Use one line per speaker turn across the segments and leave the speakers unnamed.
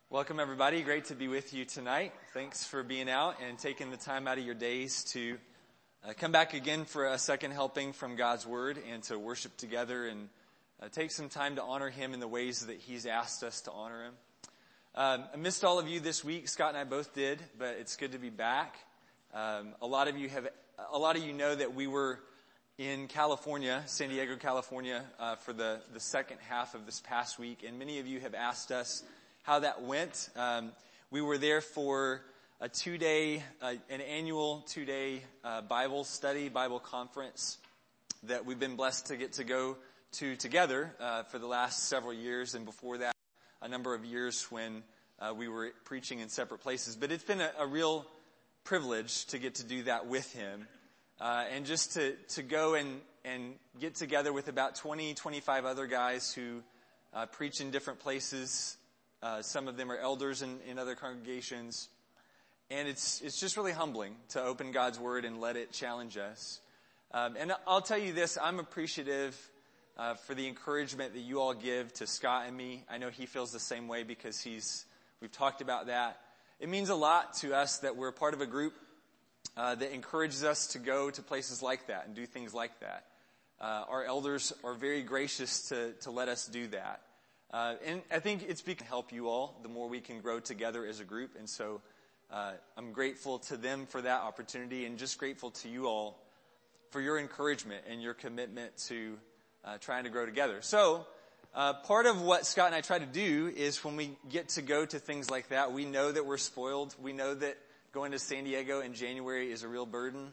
Welcome, everybody. Great to be with you tonight. Thanks for being out and taking the time out of your days to come back again for a second helping from God's Word and to worship together and take some time to honor Him in the ways that He's asked us to honor Him. I missed all of you this week. Scott and I both did, but it's good to be back. A lot of you know that we were in California, San Diego, California, for the second half of this past week, and many of you have asked us how that went. We were there for a an annual 2-day Bible study, Bible conference that we've been blessed to get to go to together for the last several years, and before that, a number of years when we were preaching in separate places. But it's been a real privilege to get to do that with him, and just to go and get together with about 25 other guys who preach in different places. Some of them are elders in other congregations. And it's just really humbling to open God's Word and let it challenge us. And I'll tell you this, I'm appreciative for the encouragement that you all give to Scott and me. I know he feels the same way because we've talked about that. It means a lot to us that we're part of a group that encourages us to go to places like that and do things like that. Our elders are very gracious to let us do that. And I think it's to help you all the more we can grow together as a group. And so I'm grateful to them for that opportunity, and just grateful to you all for your encouragement and your commitment to trying to grow together. So part of what Scott and I try to do is when we get to go to things like that, we know that we're spoiled. We know that going to San Diego in January is a real burden.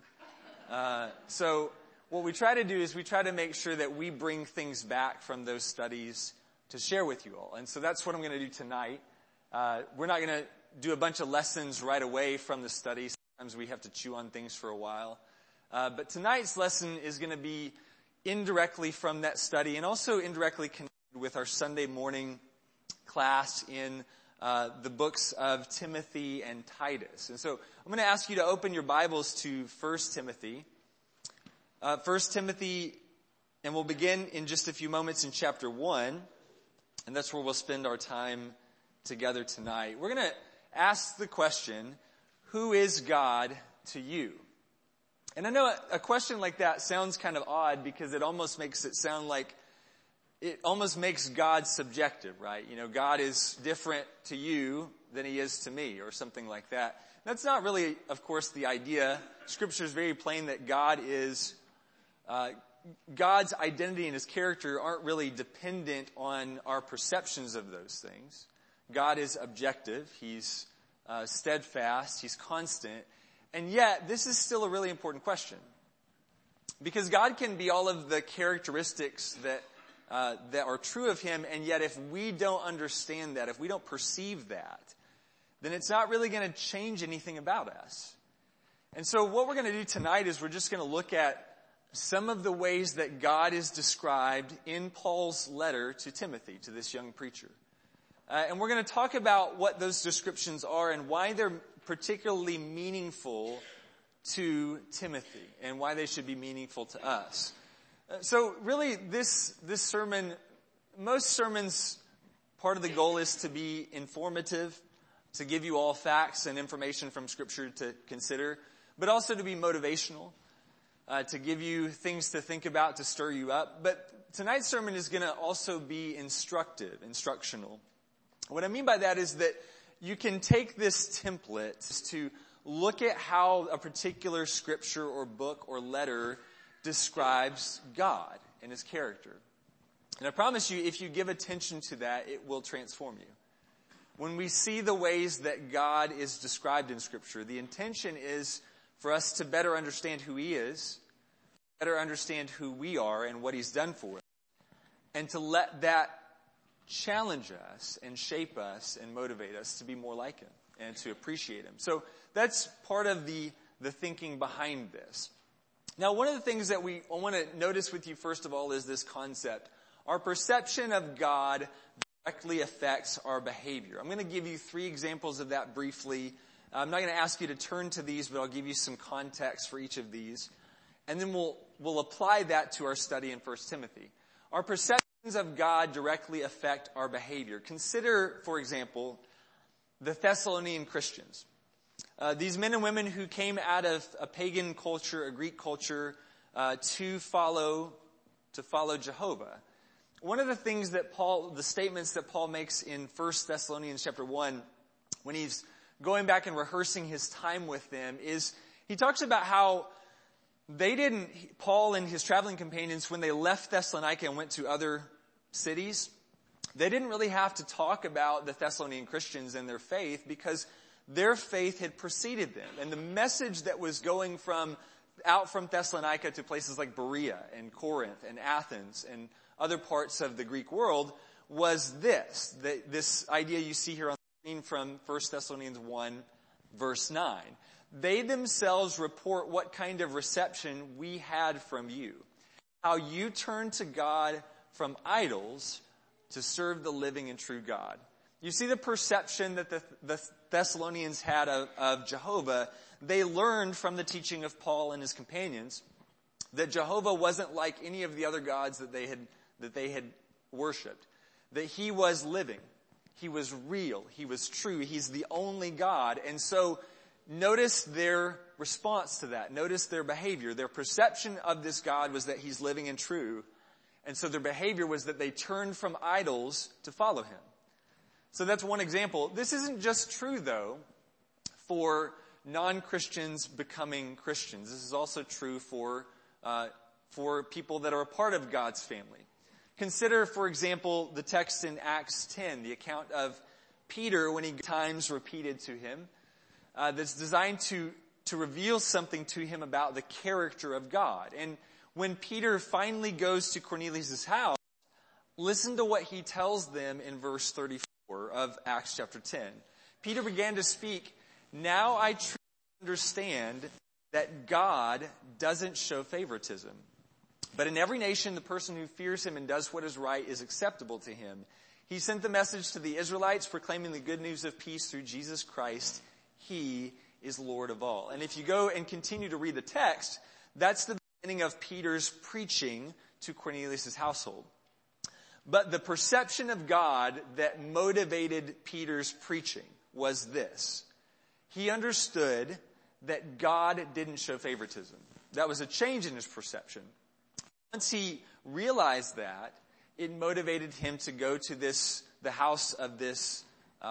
So what we try to do is we try to make sure that we bring things back from those studies to share with you all. And so that's what I'm going to do tonight. We're not going to do a bunch of lessons right away from the study. Sometimes we have to chew on things for a while. But tonight's lesson is going to be indirectly from that study, and also indirectly connected with our Sunday morning class in the books of Timothy and Titus. And so I'm going to ask you to open your Bibles to 1 Timothy. 1 Timothy, and we'll begin in just a few moments in chapter 1. And that's where we'll spend our time together tonight. We're going to ask the question, who is God to you? And I know a question like that sounds kind of odd because it almost makes it sound like, it almost makes God subjective, right? You know, God is different to you than he is to me, or something like that. That's not really, of course, the idea. Scripture is very plain that God's identity and his character aren't really dependent on our perceptions of those things. God is objective. He's steadfast. He's constant. And yet, this is still a really important question. Because God can be all of the characteristics that are true of him, and yet if we don't understand that, if we don't perceive that, then it's not really going to change anything about us. And so what we're going to do tonight is we're just going to look at some of the ways that God is described in Paul's letter to Timothy, to this young preacher. And we're going to talk about what those descriptions are and why they're particularly meaningful to Timothy and why they should be meaningful to us. So really, this sermon, most sermons, part of the goal is to be informative, to give you all facts and information from Scripture to consider, but also to be motivational. To give you things to think about, to stir you up. But tonight's sermon is going to also be instructional. What I mean by that is that you can take this template to look at how a particular scripture or book or letter describes God and his character. And I promise you, if you give attention to that, it will transform you. When we see the ways that God is described in Scripture, the intention is for us to better understand who he is, better understand who we are and what he's done for us, and to let that challenge us and shape us and motivate us to be more like him and to appreciate him. So that's part of the thinking behind this. Now, one of the things that I want to notice with you first of all is this concept. Our perception of God directly affects our behavior. I'm going to give you 3 examples of that briefly. I'm not going to ask you to turn to these, but I'll give you some context for each of these. And then we'll apply that to our study in 1 Timothy. Our perceptions of God directly affect our behavior. Consider, for example, the Thessalonian Christians. These men and women who came out of a pagan culture, a Greek culture, to follow Jehovah. One of the things that the statements that Paul makes in 1 Thessalonians chapter 1, when he's going back and rehearsing his time with them, is he talks about how Paul and his traveling companions, when they left Thessalonica and went to other cities, they didn't really have to talk about the Thessalonian Christians and their faith because their faith had preceded them. And the message that was going out from Thessalonica to places like Berea and Corinth and Athens and other parts of the Greek world was this idea you see here on the screen from 1 Thessalonians 1, verse 9. They themselves report what kind of reception we had from you, how you turned to God from idols to serve the living and true God. You see the perception that the Thessalonians had of Jehovah. They learned from the teaching of Paul and his companions that Jehovah wasn't like any of the other gods that they had worshipped. That he was living. He was real. He was true. He's the only God. And so notice their response to that. Notice their behavior. Their perception of this God was that he's living and true. And so their behavior was that they turned from idols to follow him. So that's one example. This isn't just true, though, for non-Christians becoming Christians. This is also true for people that are a part of God's family. Consider, for example, the text in Acts 10, the account of Peter when he times repeated to him, that's designed to reveal something to him about the character of God. And when Peter finally goes to Cornelius' house, listen to what he tells them in verse 34 of Acts chapter 10. Peter began to speak, "Now I truly understand that God doesn't show favoritism. But in every nation, the person who fears him and does what is right is acceptable to him. He sent the message to the Israelites proclaiming the good news of peace through Jesus Christ. He is Lord of all." And if you go and continue to read the text, that's the beginning of Peter's preaching to Cornelius' household. But the perception of God that motivated Peter's preaching was this. He understood that God didn't show favoritism. That was a change in his perception. Once he realized that, it motivated him to go to the house of this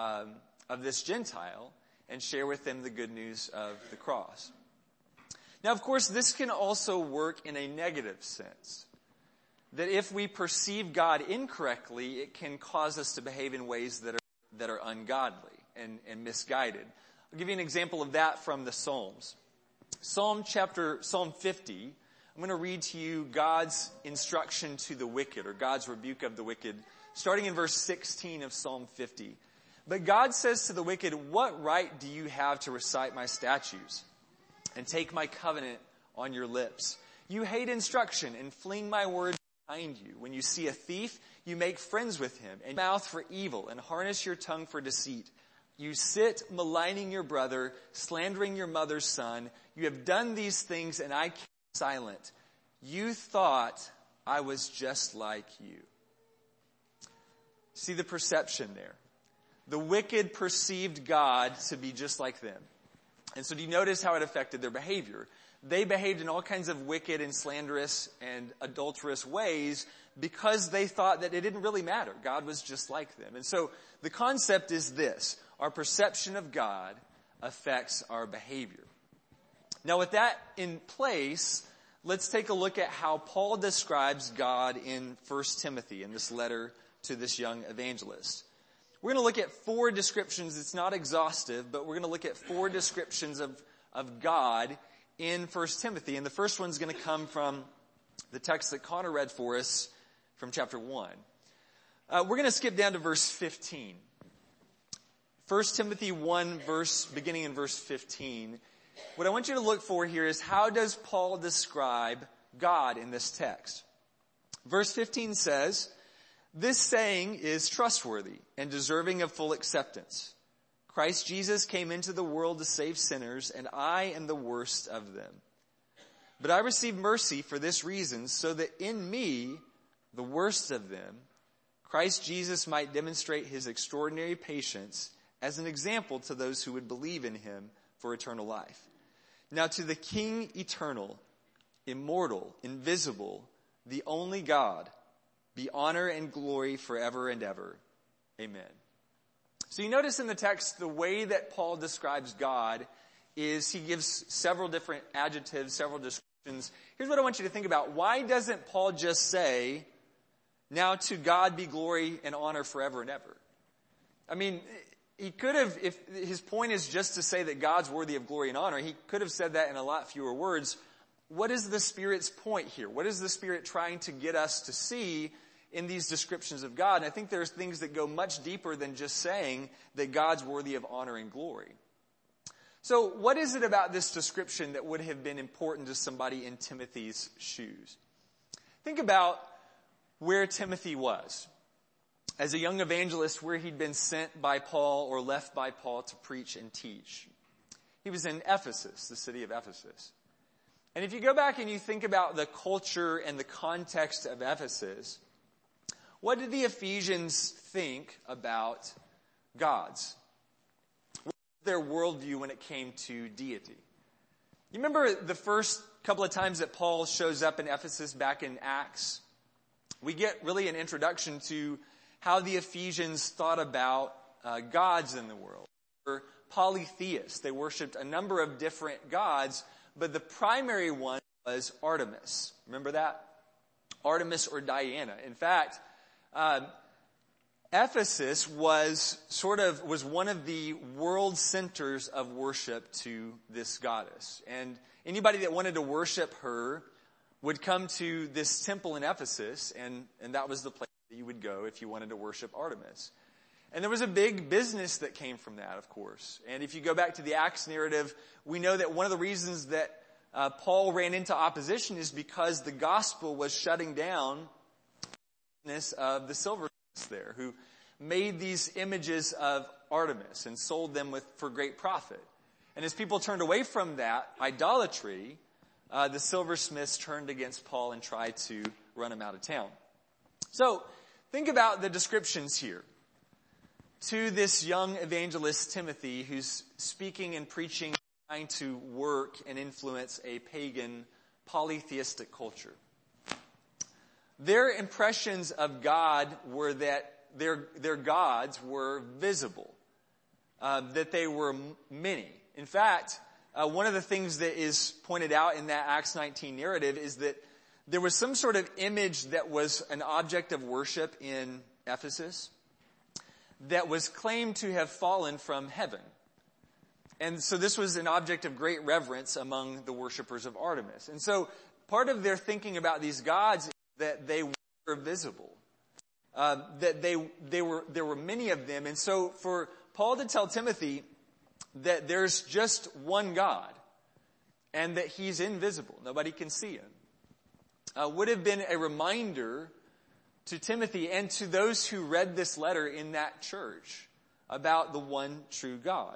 Gentile and share with them the good news of the cross. Now, of course, this can also work in a negative sense. That if we perceive God incorrectly, it can cause us to behave in ways that are ungodly and misguided. I'll give you an example of that from the Psalms. Psalm 50, I'm going to read to you God's instruction to the wicked, or God's rebuke of the wicked, starting in verse 16 of Psalm 50. "But God says to the wicked, 'What right do you have to recite my statutes and take my covenant on your lips? You hate instruction and fling my words behind you. When you see a thief, you make friends with him, and mouth for evil, and harness your tongue for deceit. You sit maligning your brother, slandering your mother's son. You have done these things, and I kept silent. You thought I was just like you.'" See the perception there. The wicked perceived God to be just like them. And so do you notice how it affected their behavior? They behaved in all kinds of wicked and slanderous and adulterous ways because they thought that it didn't really matter. God was just like them. And so the concept is this. Our perception of God affects our behavior. Now, with that in place, let's take a look at how Paul describes God in 1 Timothy, in this letter to this young evangelist. We're going to look at 4 descriptions. It's not exhaustive, but we're going to look at 4 descriptions of God in 1 Timothy. And the first one's going to come from the text that Connor read for us from chapter 1. We're going to skip down to verse 15. 1 Timothy 1, beginning in verse 15. What I want you to look for here is, how does Paul describe God in this text? Verse 15 says, "This saying is trustworthy and deserving of full acceptance. Christ Jesus came into the world to save sinners, and I am the worst of them. But I received mercy for this reason, so that in me, the worst of them, Christ Jesus might demonstrate his extraordinary patience as an example to those who would believe in him for eternal life. Now to the King eternal, immortal, invisible, the only God, be honor and glory forever and ever. Amen. So you notice in the text, the way that Paul describes God is he gives several different adjectives, several descriptions. Here's what I want you to think about. Why doesn't Paul just say, now to God be glory and honor forever and ever? I mean, he could have, if his point is just to say that God's worthy of glory and honor, he could have said that in a lot fewer words. What is the Spirit's point here? What is the Spirit trying to get us to see in these descriptions of God? And I think there's things that go much deeper than just saying that God's worthy of honor and glory. So what is it about this description that would have been important to somebody in Timothy's shoes? Think about where Timothy was as a young evangelist, where he'd been sent by Paul or left by Paul to preach and teach. He was in Ephesus, the city of Ephesus. And if you go back and you think about the culture and the context of Ephesus, what did the Ephesians think about gods? What was their worldview when it came to deity? You remember the first couple of times that Paul shows up in Ephesus back in Acts? We get really an introduction to how the Ephesians thought about gods in the world. They were polytheists. They worshipped a number of different gods, but the primary one was Artemis. Remember that? Artemis or Diana. In fact, Ephesus was one of the world centers of worship to this goddess. And anybody that wanted to worship her would come to this temple in Ephesus, and that was the place that you would go if you wanted to worship Artemis. And there was a big business that came from that, of course. And if you go back to the Acts narrative, we know that one of the reasons that Paul ran into opposition is because the gospel was shutting down of the silversmiths there, who made these images of Artemis and sold them for great profit. And as people turned away from that idolatry, the silversmiths turned against Paul and tried to run him out of town. So think about the descriptions here to this young evangelist Timothy, who's speaking and preaching, trying to work and influence a pagan polytheistic culture. Their impressions of God were that their gods were visible, that they were many. In fact, one of the things that is pointed out in that Acts 19 narrative is that there was some sort of image that was an object of worship in Ephesus that was claimed to have fallen from heaven. And so this was an object of great reverence among the worshipers of Artemis. And so part of their thinking about these gods is that they were visible, that there were many of them. And so for Paul to tell Timothy that there's just one God and that he's invisible, nobody can see him, would have been a reminder to Timothy and to those who read this letter in that church about the one true God.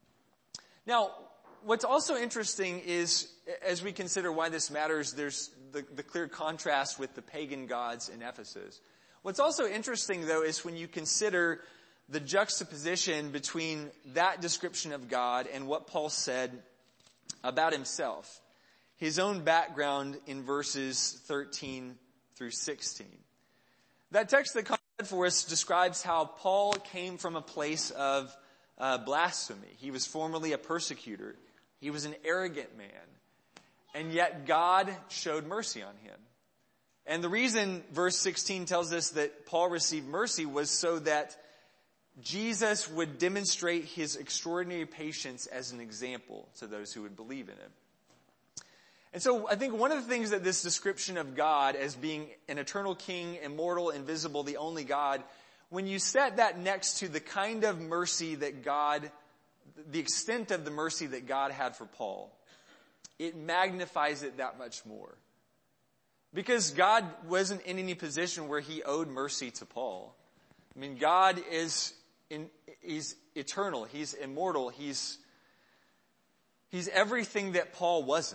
Now, what's also interesting is, as we consider why this matters, there's the clear contrast with the pagan gods in Ephesus. What's also interesting, though, is when you consider the juxtaposition between that description of God and what Paul said about himself. His own background in verses 13 through 16. That text that comes for us describes how Paul came from a place of blasphemy. He was formerly a persecutor. He was an arrogant man. And yet God showed mercy on him. And the reason verse 16 tells us that Paul received mercy was so that Jesus would demonstrate his extraordinary patience as an example to those who would believe in him. And so I think one of the things that this description of God as being an eternal king, immortal, invisible, the only God, when you set that next to the kind of mercy that God, the extent of the mercy that God had for Paul, it magnifies it that much more. Because God wasn't in any position where he owed mercy to Paul. I mean, God is he's eternal. He's immortal. He's everything that Paul wasn't.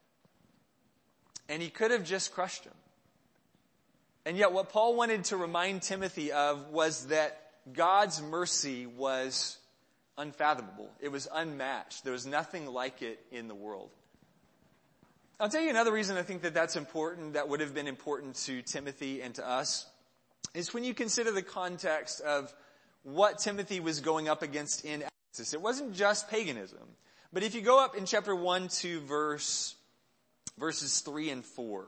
And he could have just crushed him. And yet what Paul wanted to remind Timothy of was that God's mercy was unfathomable. It was unmatched. There was nothing like it in the world. I'll tell you another reason I think that that's important, that would have been important to Timothy and to us, is when you consider the context of what Timothy was going up against in Ephesus. It wasn't just paganism. But if you go up in chapter 1 to verses 3 and 4,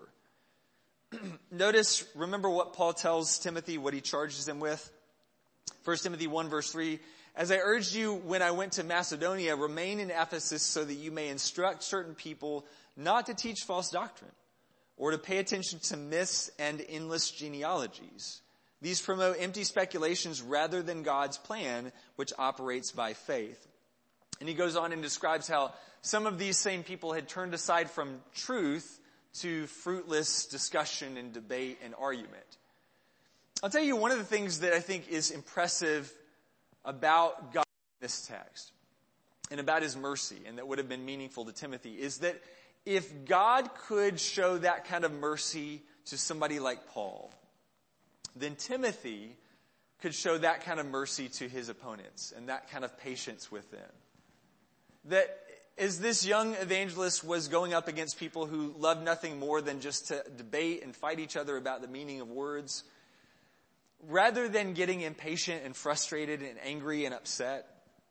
remember what Paul tells Timothy, what he charges him with. 1 Timothy 1 verse 3, as I urged you when I went to Macedonia, remain in Ephesus so that you may instruct certain people not to teach false doctrine or to pay attention to myths and endless genealogies. These promote empty speculations rather than God's plan, which operates by faith. And he goes on and describes how some of these same people had turned aside from truth to fruitless discussion and debate and argument. I'll tell you one of the things that I think is impressive about God in this text and about his mercy, and that would have been meaningful to Timothy, is that if God could show that kind of mercy to somebody like Paul, then Timothy could show that kind of mercy to his opponents and that kind of patience with them. That as this young evangelist was going up against people who loved nothing more than just to debate and fight each other about the meaning of words, rather than getting impatient and frustrated and angry and upset,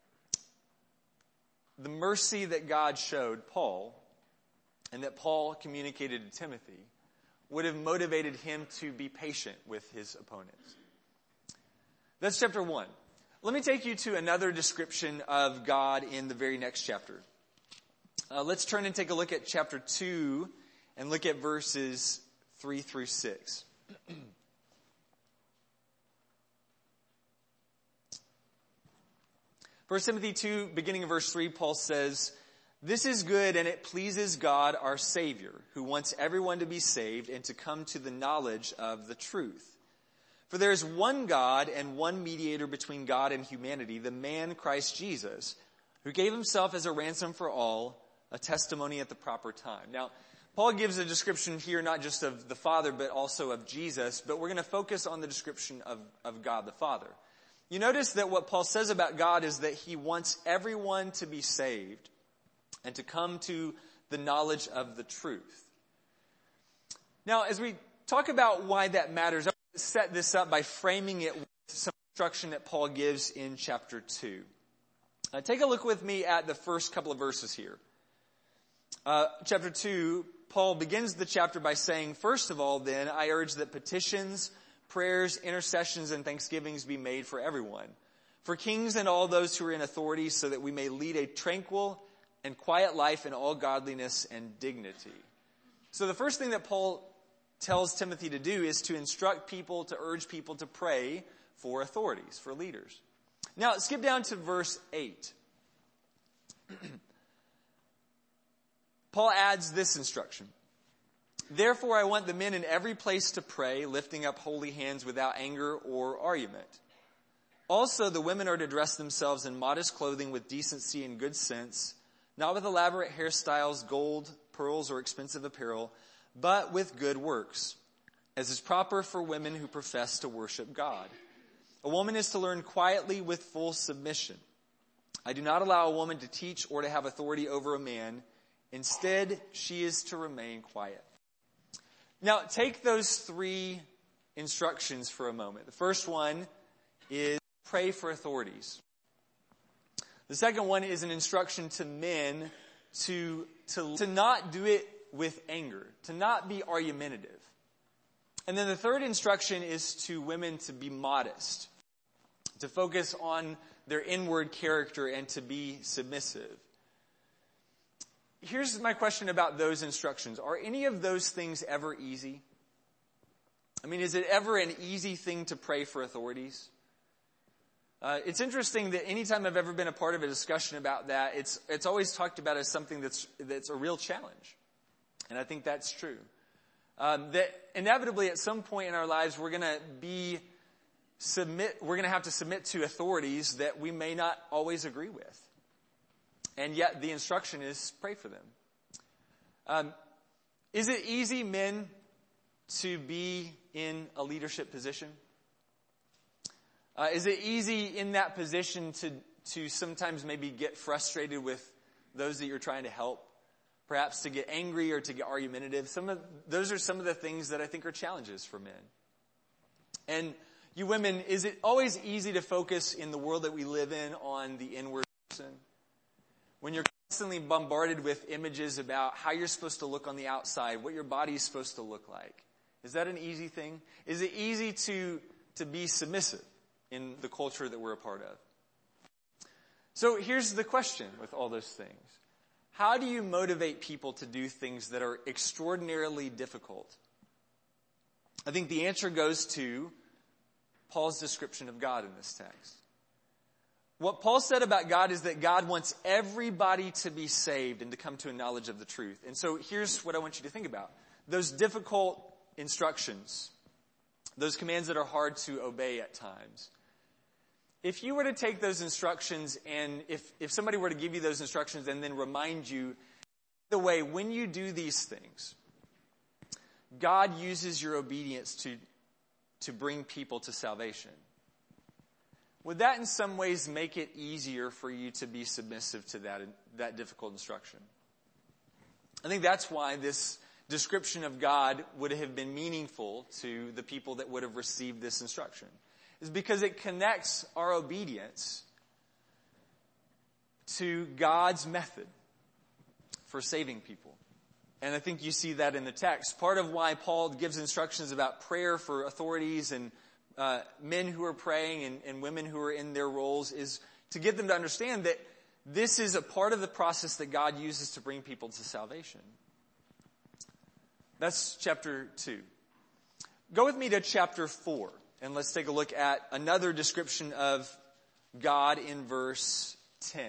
the mercy that God showed Paul and that Paul communicated to Timothy would have motivated him to be patient with his opponents. That's chapter 1. Let me take you to another description of God in the very next chapter. Let's turn and take a look at chapter 2 and look at verses 3 through 6. 1 Timothy 2, beginning of verse 3, Paul says, this is good and it pleases God our Savior, who wants everyone to be saved and to come to the knowledge of the truth. For there is one God and one mediator between God and humanity, the man Christ Jesus, who gave himself as a ransom for all, a testimony at the proper time. Now, Paul gives a description here not just of the Father, but also of Jesus, but we're going to focus on the description of God the Father. You notice that what Paul says about God is that he wants everyone to be saved and to come to the knowledge of the truth. Now, as we talk about why that matters, I want to set this up by framing it with some instruction that Paul gives in chapter 2. Take a look with me at the first couple of verses here. Chapter 2, Paul begins the chapter by saying, first of all, then, I urge that petitions, prayers, intercessions, and thanksgivings be made for everyone, for kings and all those who are in authority, so that we may lead a tranquil and quiet life in all godliness and dignity. So the first thing that Paul tells Timothy to do is to instruct people, to urge people to pray for authorities, for leaders. Now, skip down to verse 8. Paul adds this instruction. Therefore, I want the men in every place to pray, lifting up holy hands without anger or argument. Also, the women are to dress themselves in modest clothing with decency and good sense, not with elaborate hairstyles, gold, pearls, or expensive apparel, but with good works, as is proper for women who profess to worship God. A woman is to learn quietly with full submission. I do not allow a woman to teach or to have authority over a man. Instead, she is to remain quiet. Now, take those three instructions for a moment. The first one is pray for authorities. The second one is an instruction to men to not do it with anger, to not be argumentative. And then the third instruction is to women to be modest, to focus on their inward character and to be submissive. Here's my question about those instructions. Are any of those things ever easy? I mean, is it ever an easy thing to pray for authorities? It's interesting that anytime I've ever been a part of a discussion about that, it's always talked about as something that's a real challenge. And I think that's true. That inevitably at some point in our lives we're going to have to submit to authorities that we may not always agree with. And yet the instruction is pray for them. Is it easy, men, to be in a leadership position? Is it easy in that position to sometimes maybe get frustrated with those that you're trying to help, perhaps to get angry or to get argumentative. Those are some of the things that I think are challenges for men. And you women, is it always easy to focus in the world that we live in on the inward person? When you're constantly bombarded with images about how you're supposed to look on the outside, what your body is supposed to look like. Is that an easy thing? Is it easy to be submissive in the culture that we're a part of? So here's the question with all those things. How do you motivate people to do things that are extraordinarily difficult? I think the answer goes to Paul's description of God in this text. What Paul said about God is that God wants everybody to be saved and to come to a knowledge of the truth. And so here's what I want you to think about. Those difficult instructions, those commands that are hard to obey at times. If you were to take those instructions and if somebody were to give you those instructions and then remind you, the way when you do these things, God uses your obedience to bring people to salvation. Would that in some ways make it easier for you to be submissive to that difficult instruction? I think that's why this description of God would have been meaningful to the people that would have received this instruction. Is because it connects our obedience to God's method for saving people. And I think you see that in the text. Part of why Paul gives instructions about prayer for authorities and men who are praying and women who are in their roles is to get them to understand that this is a part of the process that God uses to bring people to salvation. That's chapter 2. Go with me to chapter 4, and let's take a look at another description of God in verse 10.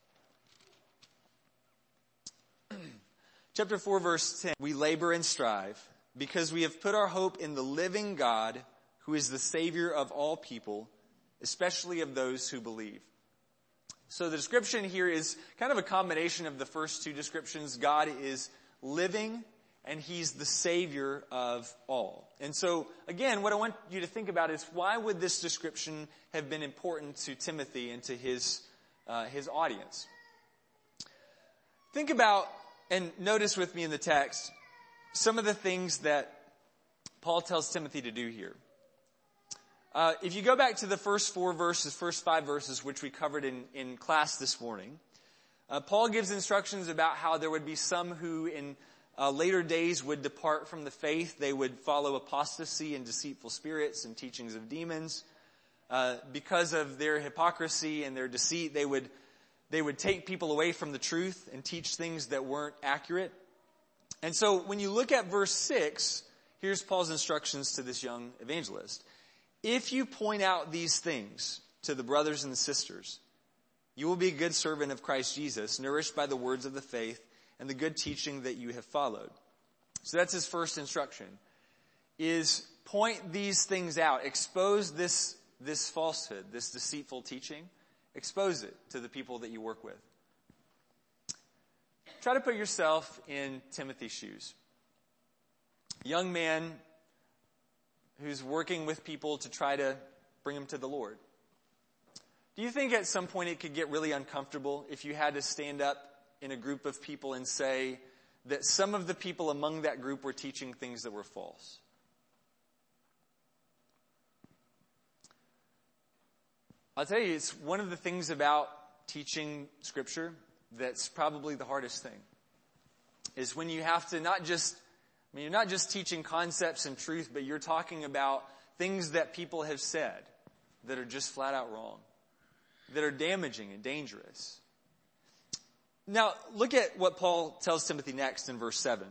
Chapter 4, verse 10. We labor and strive because we have put our hope in the living God, who is the Savior of all people, especially of those who believe. So the description here is kind of a combination of the first two descriptions. God is living, and He's the Savior of all. And so, again, what I want you to think about is why would this description have been important to Timothy and to his audience? Think about, and notice with me in the text, some of the things that Paul tells Timothy to do here. If you go back to the first five verses, which we covered in class this morning, Paul gives instructions about how there would be some who in later days would depart from the faith. They would follow apostasy and deceitful spirits and teachings of demons. Because of their hypocrisy and their deceit, they would take people away from the truth and teach things that weren't accurate. And so when you look at verse 6, here's Paul's instructions to this young evangelist. If you point out these things to the brothers and the sisters, you will be a good servant of Christ Jesus, nourished by the words of the faith and the good teaching that you have followed. So that's his first instruction, is point these things out. Expose this falsehood, this deceitful teaching. Expose it to the people that you work with. Try to put yourself in Timothy's shoes. Young man who's working with people to try to bring them to the Lord. Do you think at some point it could get really uncomfortable if you had to stand up in a group of people and say that some of the people among that group were teaching things that were false? I'll tell you, it's one of the things about teaching Scripture that's probably the hardest thing, is when you have to you're not just teaching concepts and truth, but you're talking about things that people have said that are just flat out wrong, that are damaging and dangerous. Now, look at what Paul tells Timothy next in verse 7.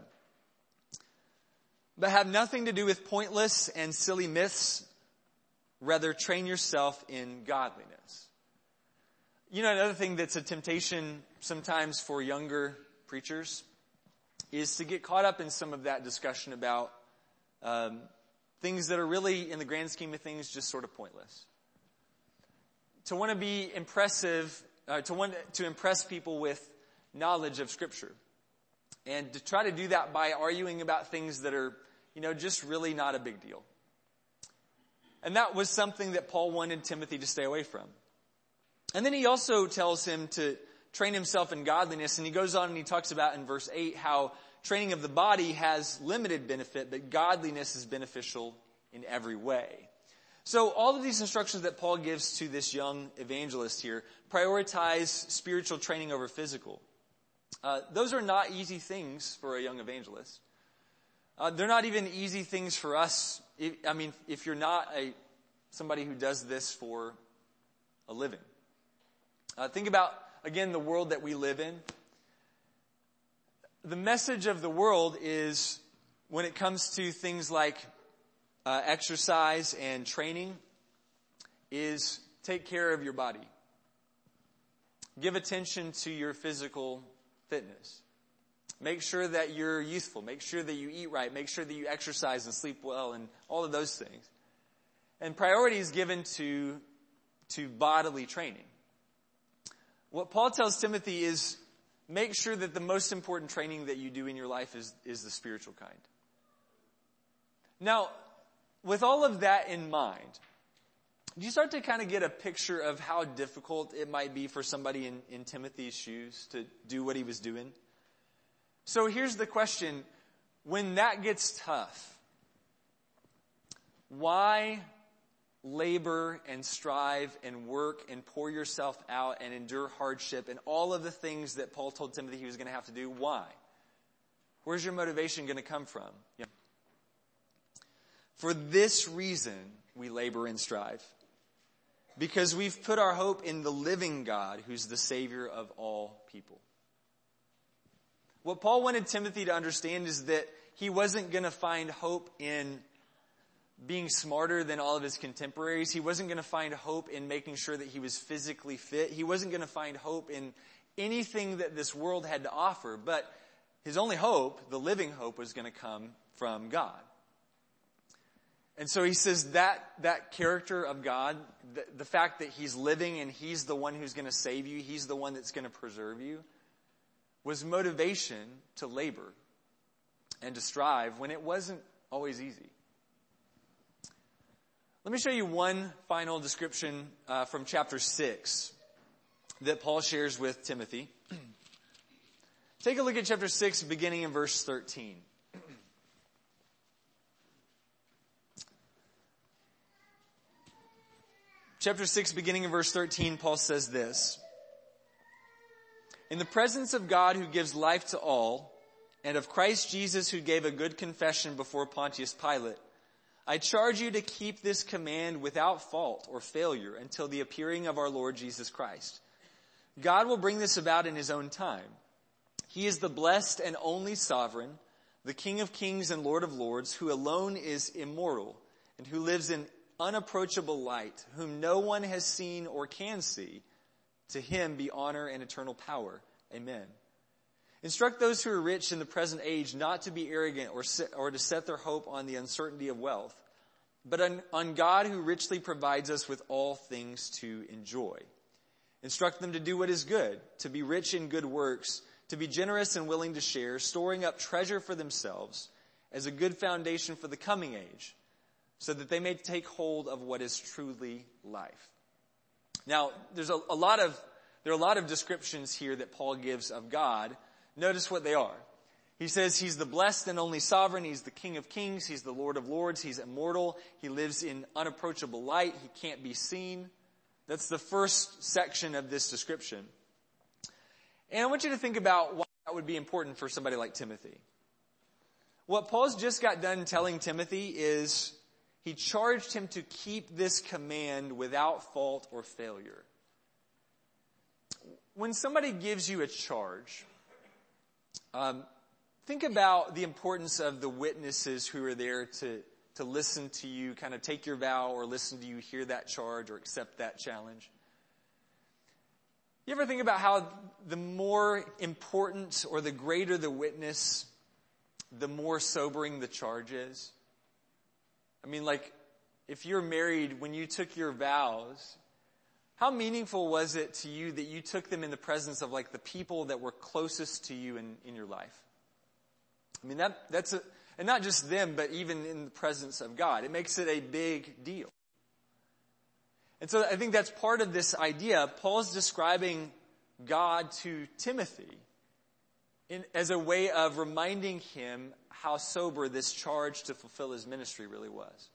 But have nothing to do with pointless and silly myths. Rather, train yourself in godliness. You know, another thing that's a temptation sometimes for younger preachers is to get caught up in some of that discussion about things that are really, in the grand scheme of things, just sort of pointless. To want to be impressive, to impress people with knowledge of Scripture. And to try to do that by arguing about things that are, just really not a big deal. And that was something that Paul wanted Timothy to stay away from. And then he also tells him to train himself in godliness. And he goes on and he talks about in verse 8 how training of the body has limited benefit, but godliness is beneficial in every way. So all of these instructions that Paul gives to this young evangelist here prioritize spiritual training over physical. Those are not easy things for a young evangelist. They're not even easy things for us. If you're not somebody who does this for a living. Think about, again, the world that we live in. The message of the world is, when it comes to things like exercise and training, is take care of your body. Give attention to your physical fitness. Make sure that you're youthful. Make sure that you eat right. Make sure that you exercise and sleep well and all of those things. And priority is given to bodily training. What Paul tells Timothy is, make sure that the most important training that you do in your life is the spiritual kind. Now, with all of that in mind, do you start to kind of get a picture of how difficult it might be for somebody in Timothy's shoes to do what he was doing? So here's the question. When that gets tough, why labor and strive and work and pour yourself out and endure hardship and all of the things that Paul told Timothy he was going to have to do? Why? Where's your motivation going to come from? Yeah. For this reason, we labor and strive. Because we've put our hope in the living God, who's the Savior of all people. What Paul wanted Timothy to understand is that he wasn't going to find hope in being smarter than all of his contemporaries. He wasn't going to find hope in making sure that he was physically fit. He wasn't going to find hope in anything that this world had to offer. But his only hope, the living hope, was going to come from God. And so he says that character of God, the fact that he's living and he's the one who's going to save you, he's the one that's going to preserve you, was motivation to labor and to strive when it wasn't always easy. Let me show you one final description from chapter 6 that Paul shares with Timothy. Take a look at chapter 6, beginning in verse 13. Chapter 6, beginning in verse 13, Paul says this: "In the presence of God who gives life to all, and of Christ Jesus who gave a good confession before Pontius Pilate, I charge you to keep this command without fault or failure until the appearing of our Lord Jesus Christ. God will bring this about in his own time. He is the blessed and only sovereign, the King of kings and Lord of lords, who alone is immortal and who lives in unapproachable light, whom no one has seen or can see. To him be honor and eternal power. Amen. Instruct those who are rich in the present age not to be arrogant or to set their hope on the uncertainty of wealth, but on God who richly provides us with all things to enjoy. Instruct them to do what is good, to be rich in good works, to be generous and willing to share, storing up treasure for themselves as a good foundation for the coming age, so that they may take hold of what is truly life." Now, there are a lot of descriptions here that Paul gives of God. Notice what they are. He says he's the blessed and only sovereign. He's the King of kings. He's the Lord of lords. He's immortal. He lives in unapproachable light. He can't be seen. That's the first section of this description. And I want you to think about why that would be important for somebody like Timothy. What Paul's just got done telling Timothy is he charged him to keep this command without fault or failure. When somebody gives you a charge, think about the importance of the witnesses who are there to listen to you, kind of take your vow or listen to you hear that charge or accept that challenge. You ever think about how the more important or the greater the witness, the more sobering the charge is? I mean, like, if you're married, when you took your vows, how meaningful was it to you that you took them in the presence of, like, the people that were closest to you in your life? I mean, and not just them, but even in the presence of God. It makes it a big deal. And so I think that's part of this idea. Paul's describing God to Timothy as a way of reminding him how sober this charge to fulfill his ministry really was.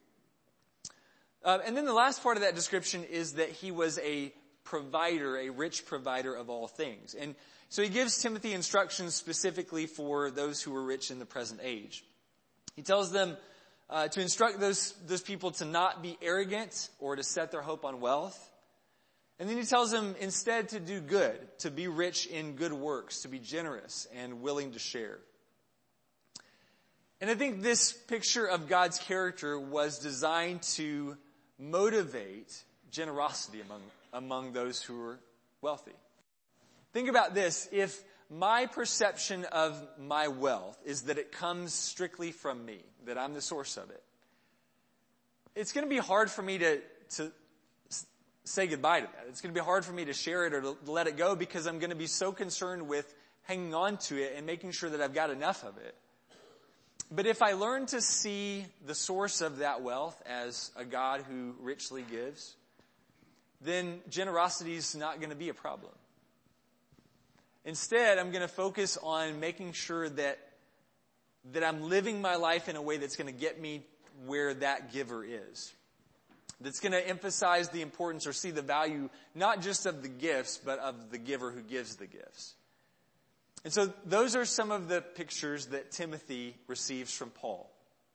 And then the last part of that description is that he was a provider, a rich provider of all things. And so he gives Timothy instructions specifically for those who were rich in the present age. He tells them to instruct those people to not be arrogant or to set their hope on wealth. And then he tells them instead to do good, to be rich in good works, to be generous and willing to share. And I think this picture of God's character was designed to motivate generosity among those who were wealthy. Think about this. If my perception of my wealth is that it comes strictly from me, that I'm the source of it, it's going to be hard for me to say goodbye to that. It's going to be hard for me to share it or to let it go because I'm going to be so concerned with hanging on to it and making sure that I've got enough of it. But if I learn to see the source of that wealth as a God who richly gives, then generosity is not going to be a problem. Instead, I'm going to focus on making sure that I'm living my life in a way that's going to get me where that giver is. That's going to emphasize the importance or see the value not just of the gifts, but of the giver who gives the gifts. And so those are some of the pictures that Timothy receives from Paul.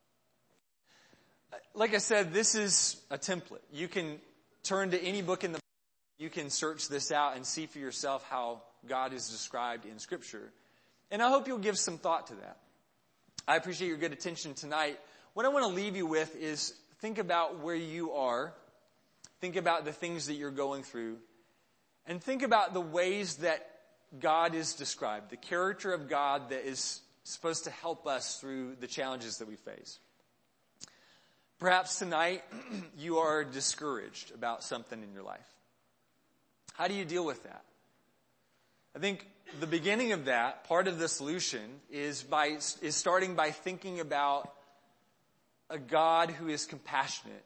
Like I said, this is a template. You can turn to any book in the Bible. You can search this out and see for yourself how God is described in Scripture. And I hope you'll give some thought to that. I appreciate your good attention tonight. What I want to leave you with is think about where you are. Think about the things that you're going through. And think about the ways that God is described, the character of God that is supposed to help us through the challenges that we face. Perhaps tonight you are discouraged about something in your life. How do you deal with that? I think the beginning of that, part of the solution, is starting by thinking about a God who is compassionate,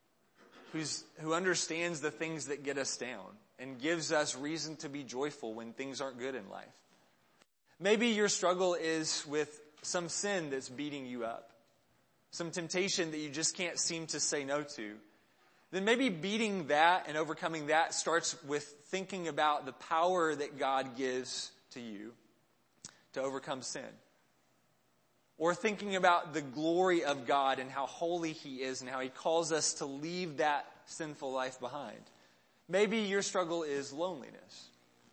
who understands the things that get us down and gives us reason to be joyful when things aren't good in life. Maybe your struggle is with some sin that's beating you up, some temptation that you just can't seem to say no to. Then maybe beating that and overcoming that starts with thinking about the power that God gives to you to overcome sin. Or thinking about the glory of God and how holy He is and how He calls us to leave that sinful life behind. Maybe your struggle is loneliness.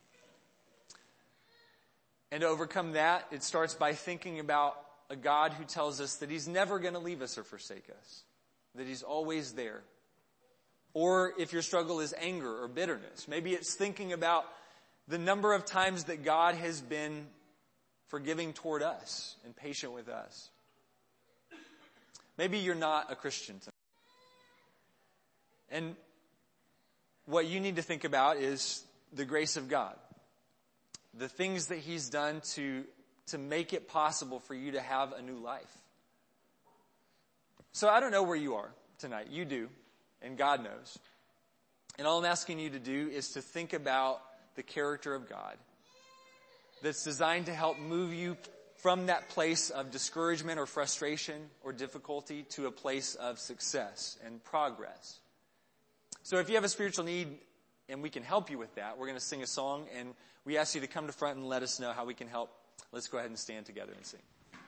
And to overcome that, it starts by thinking about a God who tells us that He's never going to leave us or forsake us, that He's always there. Or if your struggle is anger or bitterness, maybe it's thinking about the number of times that God has been forgiving toward us and patient with us. Maybe you're not a Christian tonight. And what you need to think about is the grace of God. The things that He's done to make it possible for you to have a new life. So I don't know where you are tonight. You do. And God knows. And all I'm asking you to do is to think about the character of God that's designed to help move you from that place of discouragement or frustration or difficulty to a place of success and progress. So if you have a spiritual need and we can help you with that, we're going to sing a song and we ask you to come to front and let us know how we can help. Let's go ahead and stand together and sing.